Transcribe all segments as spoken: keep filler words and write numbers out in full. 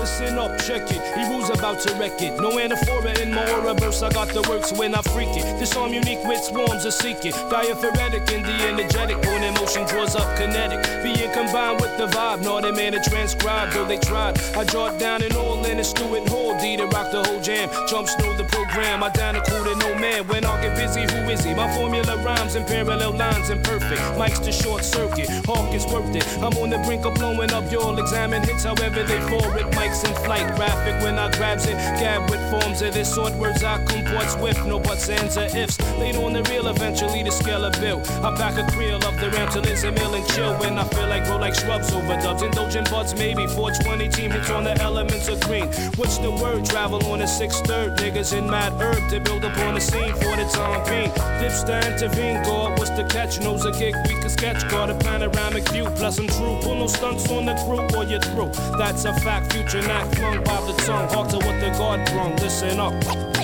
Listen up, check it. Eru's about to wreck it. No anaphora in my aura verse. I got the works when I freak it. This arm unique with swarms of seek it. Diaphoretic and the energetic. When emotion draws up kinetic. Being combined with the vibe. No, they man to transcribe, though they tried. I jot down and all in a stew and hold. D to rock the whole jam. Jumps through the program. I down to cool to no man. When I get busy, who is he? My formula rhymes in parallel lines and perfect. Mike's the short circuit. Hawk is worth it. I'm on the brink of blowing up. You'll examine hits however they forward. Mike's in flight. Graphic when I grabs it. Gab with forms of this sort. Words I comport swift. No buts, ands, or ifs. Laid on the real, eventually the scale of bill. I back a creel of the ramp till it's a mill and chill. When I feel like grow like shrubs over dubs. Indulgent buds, maybe. four twenty team hits on the elements of green. What's the word? Travel on a sixth third. Niggas in mad herb to build up on the scene for the time being. Dips to intervene, God. What's the catch? Knows a gig we can sketch. Got a panoramic view. Plus I'm true. Pull no stunts on the crew or you're through. That's a fact. Future not flung by the tongue. Hard to what the God brung. Listen up.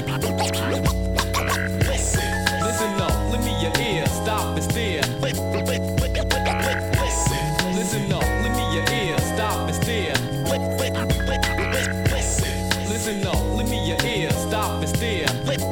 Listen, listen up. Lend me your ear. Stop and stare. Listen, listen up. Lend me your ear. Stop and stare. Listen up, lend me your ear, stop and stare.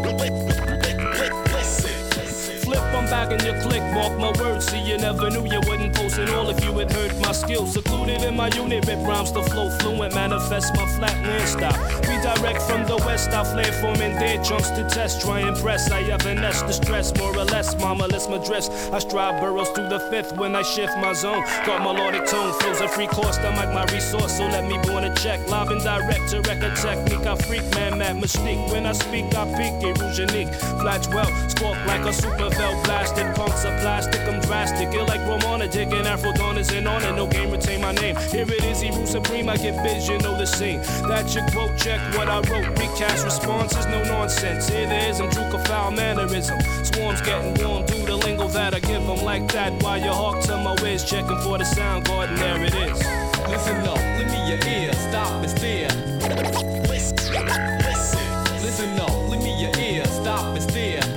Flip, I'm back in your click, mark my words. See, you never knew you wouldn't post it all if you had heard my skills. Secluded in my unit, rip rhymes to flow fluent, manifest my flatland style. Redirect from the west, I flare from in there, chunks to test, try and press. I evanesce the stress, more or less, mama, let's my dress. I strive burrows through the fifth when I shift my zone. Got melodic tone, flows a free course, I like my resource, so let me born a check. Live and direct to record technique, I freak, man, mad mystique. When I speak, I peak, it rouge unique. Flash well, squawk like a super belt blasted. Punks are plastic, I'm drastic. Ill like Romana, taking Afro Donnas and on it. No game, retain my name. Here it is, Eru Supreme, I get vision, know the scene. That your quote, check what I wrote. Recast responses, no nonsense. Here there is, I'm juke a foul mannerism. Swarms getting warm, do the lingo that I give them like that. While you hawk to my whiz, checking for the sound guard, and there it is. Listen up, lend me your ear, stop and stare. Listen, listen up, lend me your ear, stop and stare.